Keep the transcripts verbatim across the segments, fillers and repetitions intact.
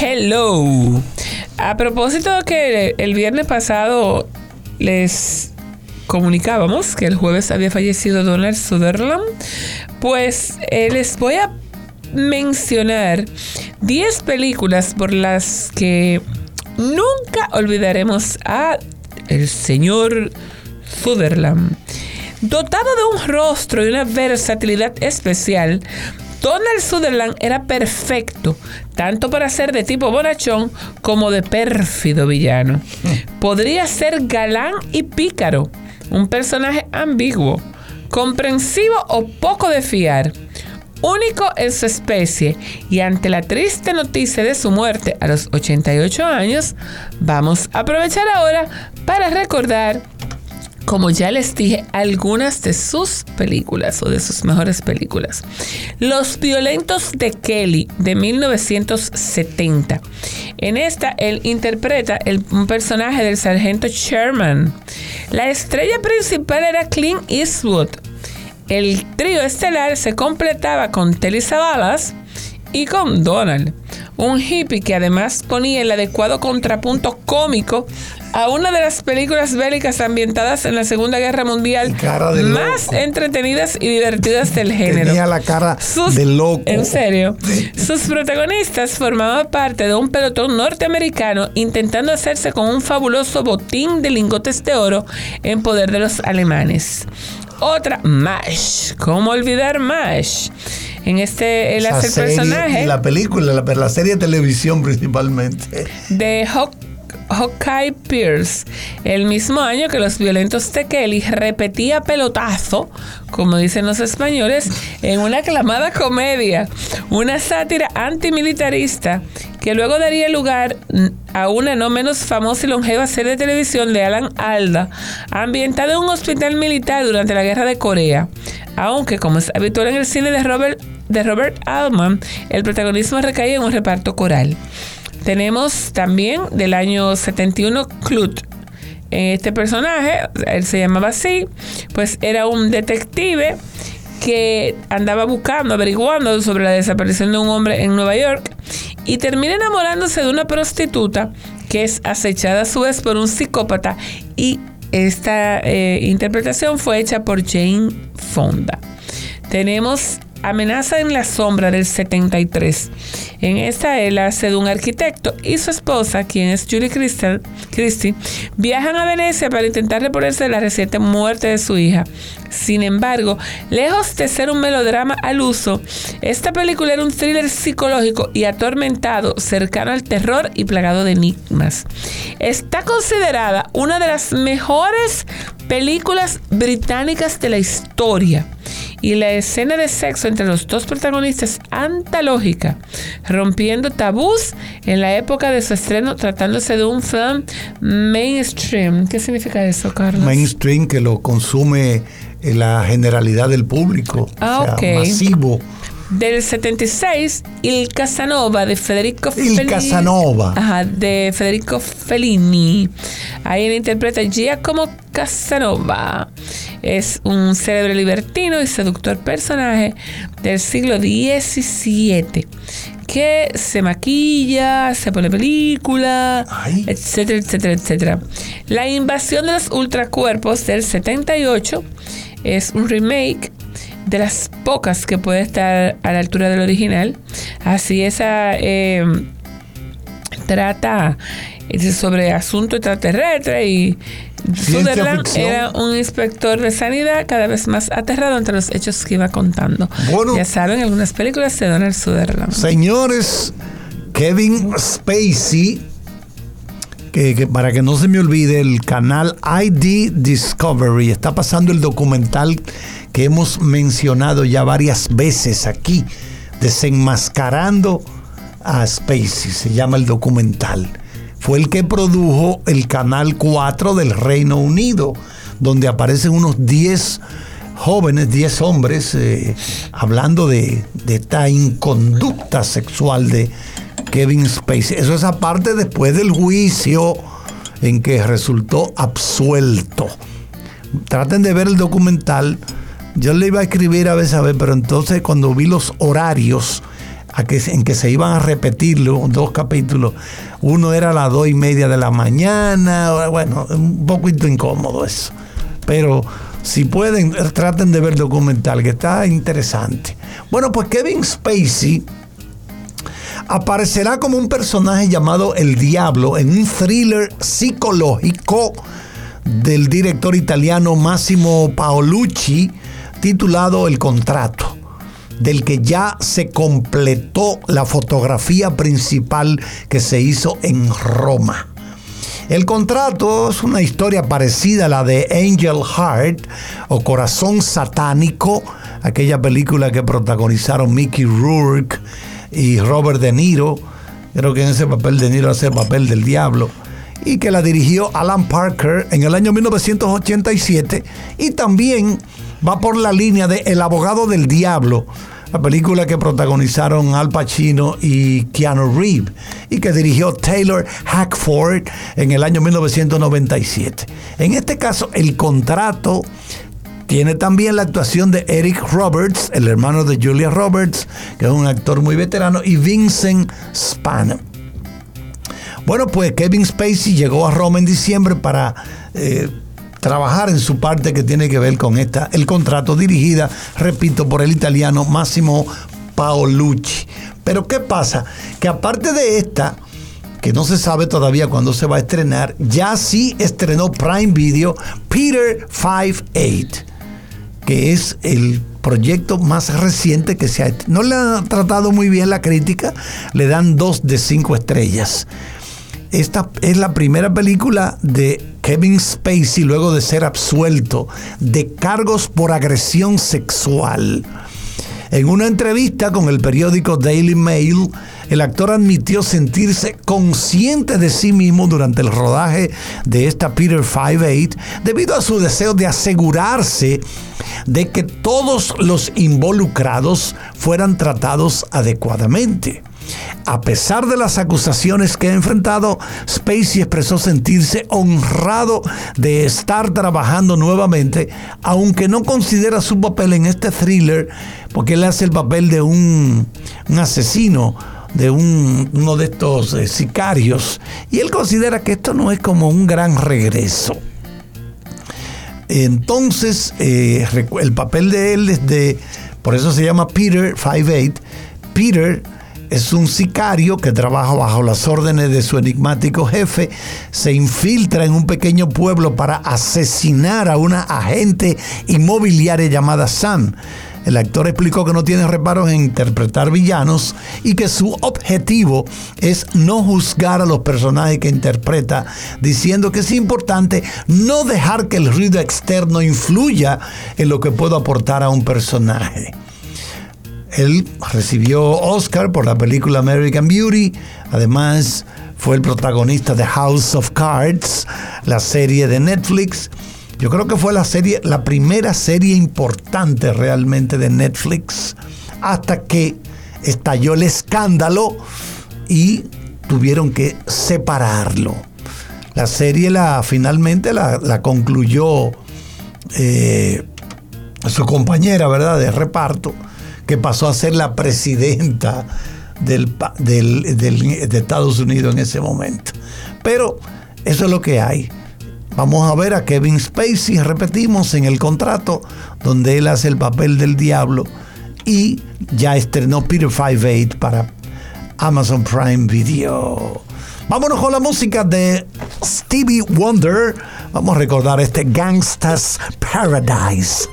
Hello. A propósito que el viernes pasado les comunicábamos que el jueves había fallecido Donald Sutherland, pues eh, les voy a mencionar diez películas por las que nunca olvidaremos a el señor Sutherland. Dotado de un rostro y una versatilidad especial, Donald Sutherland era perfecto, tanto para ser de tipo bonachón como de pérfido villano. Podría ser galán y pícaro, un personaje ambiguo, comprensivo o poco de fiar, único en su especie, y ante la triste noticia de su muerte a los ochenta y ocho años, vamos a aprovechar ahora para recordar, como ya les dije, algunas de sus películas o de sus mejores películas. Los violentos de Kelly, de mil novecientos setenta. En esta, él interpreta el, un personaje del sargento Sherman. La estrella principal era Clint Eastwood. El trío estelar se completaba con Telly Savalas y con Donald, un hippie que además ponía el adecuado contrapunto cómico a una de las películas bélicas ambientadas en la Segunda Guerra Mundial más loco, entretenidas y divertidas del género. Tenía la cara Sus, de loco. En serio. Sus protagonistas formaban parte de un pelotón norteamericano intentando hacerse con un fabuloso botín de lingotes de oro en poder de los alemanes. Otra, MASH. ¿Cómo olvidar MASH? En este, él hace el personaje. Y la película, la, la serie de televisión principalmente. De Hawk. Hawkeye Pierce, el mismo año que Los violentos de Kelly repetía pelotazo, como dicen los españoles, en una aclamada comedia, una sátira antimilitarista que luego daría lugar a una no menos famosa y longeva serie de televisión de Alan Alda, ambientada en un hospital militar durante la Guerra de Corea, aunque, como es habitual en el cine de Robert, de Robert Altman, el protagonismo recaía en un reparto coral. Tenemos también del año setenta y uno Clute. Este personaje, él se llamaba así, pues era un detective que andaba buscando, averiguando sobre la desaparición de un hombre en Nueva York y termina enamorándose de una prostituta que es acechada a su vez por un psicópata, y esta eh, interpretación fue hecha por Jane Fonda. Tenemos Amenaza en la sombra, del setenta y tres. En esta, él hace de un arquitecto y su esposa, quien es Julie Crystal, Christie, viajan a Venecia para intentar reponerse de la reciente muerte de su hija. Sin embargo, lejos de ser un melodrama al uso, esta película era un thriller psicológico y atormentado, cercano al terror y plagado de enigmas. Está considerada una de las mejores películas británicas de la historia. Y la escena de sexo entre los dos protagonistas es antológica, rompiendo tabús en la época de su estreno, tratándose de un film mainstream. ¿Qué significa eso, Carlos? Mainstream, que lo consume la generalidad del público, ah, o sea, okay. masivo. Del setenta y seis, Il Casanova, de Federico Il Fellini. Casanova. Ajá, de Federico Fellini. Ahí él interpreta Giacomo Casanova. Es un célebre libertino y seductor personaje del siglo diecisiete que se maquilla, se pone película, Ay. etcétera, etcétera, etcétera. La invasión de los ultracuerpos, del setenta y ocho, es un remake de las pocas que puede estar a la altura del original. Así, esa eh, trata sobre asuntos extraterrestres y Sutherland era un inspector de sanidad cada vez más aterrado ante los hechos que iba contando. Bueno, ya saben, algunas películas de Donald Sutherland. Señores, Kevin Spacey, que, que para que no se me olvide, el canal I D Discovery está pasando el documental que hemos mencionado ya varias veces aquí, Desenmascarando a Spacey, se llama el documental. Fue el que produjo el Canal cuatro del Reino Unido, donde aparecen unos diez jóvenes, diez hombres, eh, hablando de, de esta inconducta sexual de Kevin Spacey. Eso es aparte después del juicio en que resultó absuelto. Traten de ver el documental. Yo le iba a escribir a veces, a ver, pero entonces cuando vi los horarios, a que, en que se iban a repetir los dos capítulos. Uno era a las dos y media de la mañana. Bueno, un poquito incómodo eso. Pero si pueden, traten de ver el documental, que está interesante. Bueno, pues Kevin Spacey aparecerá como un personaje llamado El Diablo en un thriller psicológico del director italiano Massimo Paolucci titulado El Contrato, del que ya se completó la fotografía principal que se hizo en Roma. El Contrato es una historia parecida a la de Angel Heart o Corazón Satánico, aquella película que protagonizaron Mickey Rourke y Robert De Niro. Creo que en ese papel De Niro hace el papel del diablo, y que la dirigió Alan Parker en el año mil novecientos ochenta y siete, y también va por la línea de El Abogado del Diablo, la película que protagonizaron Al Pacino y Keanu Reeves y que dirigió Taylor Hackford en el año mil novecientos noventa y siete. En este caso, El Contrato tiene también la actuación de Eric Roberts, el hermano de Julia Roberts, que es un actor muy veterano, y Vincent Spano. Bueno, pues Kevin Spacey llegó a Roma en diciembre para eh, trabajar en su parte que tiene que ver con esta, El Contrato, dirigida, repito, por el italiano Massimo Paolucci. Pero ¿qué pasa? Que aparte de esta, que no se sabe todavía cuándo se va a estrenar, ya sí estrenó Prime Video Peter cincuenta y ocho, que es el proyecto más reciente que se ha... No le ha tratado muy bien la crítica, le dan dos de cinco estrellas. Esta es la primera película de Kevin Spacey luego de ser absuelto de cargos por agresión sexual. En una entrevista con el periódico Daily Mail, el actor admitió sentirse consciente de sí mismo durante el rodaje de esta Peter cincuenta y ocho debido a su deseo de asegurarse de que todos los involucrados fueran tratados adecuadamente. A pesar de las acusaciones que ha enfrentado, Spacey expresó sentirse honrado de estar trabajando nuevamente, aunque no considera su papel en este thriller, porque él hace el papel de un, un asesino, de un, uno de estos eh, sicarios, y él considera que esto no es como un gran regreso. Entonces, eh, el papel de él es de, por eso se llama Peter cincuenta y ocho. Peter es un sicario que trabaja bajo las órdenes de su enigmático jefe, se infiltra en un pequeño pueblo para asesinar a una agente inmobiliaria llamada Sam. El actor explicó que no tiene reparos en interpretar villanos y que su objetivo es no juzgar a los personajes que interpreta, diciendo que es importante no dejar que el ruido externo influya en lo que puedo aportar a un personaje. Él recibió Oscar por la película American Beauty. Además, fue el protagonista de House of Cards, la serie de Netflix. Yo creo que fue la serie, la primera serie importante realmente de Netflix, hasta que estalló el escándalo y tuvieron que separarlo. La serie la finalmente la, la concluyó eh, su compañera, ¿verdad?, de reparto, que pasó a ser la presidenta del, del, del, de Estados Unidos en ese momento. Pero eso es lo que hay. Vamos a ver a Kevin Spacey, repetimos, en El Contrato, donde él hace el papel del diablo, y ya estrenó Peter cincuenta y ocho para Amazon Prime Video. Vámonos con la música de Stevie Wonder. Vamos a recordar este Gangsta's Paradise.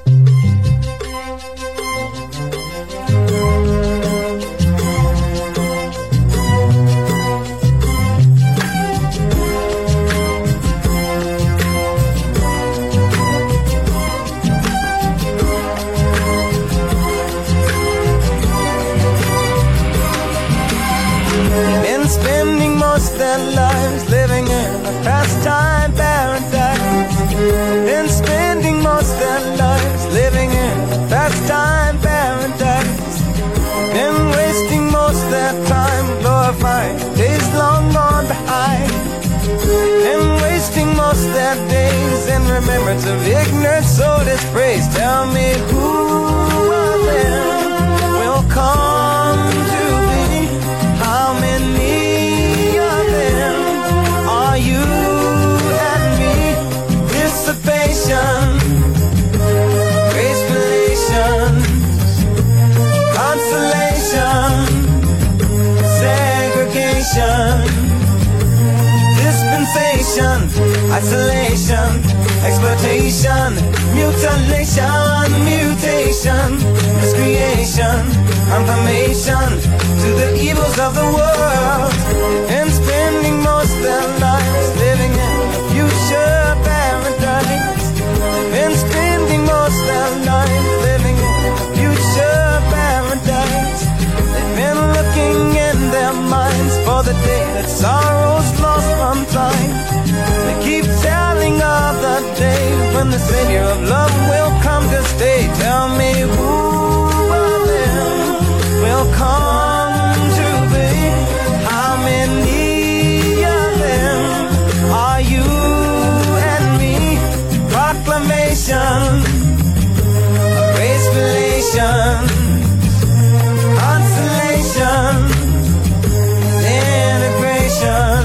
Their lives living in a pastime paradise. Been spending most their lives living in a pastime paradise. Been wasting most their time glorifying days long gone behind. Been wasting most their days in remembrance of ignorance, so dispraise. Tell me who of them will come to transformation, dispensation, isolation, exploitation, mutilation, mutation, miscreation, confirmation to the evils of the world, and spending most of their lives living in a future paradise, and spending most of their lives living in a future paradise. They've been looking in their minds for the day that sorrow's lost from time. They keep telling of the day when the Savior of love will come to stay. Tell me who of them will come to be? How many of them are you and me? Proclamation, race relation, consolation, integration,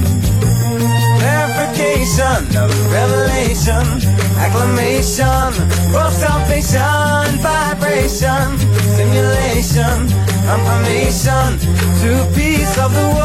verification of revelation, acclamation, world salvation, vibration, simulation, confirmation to peace of the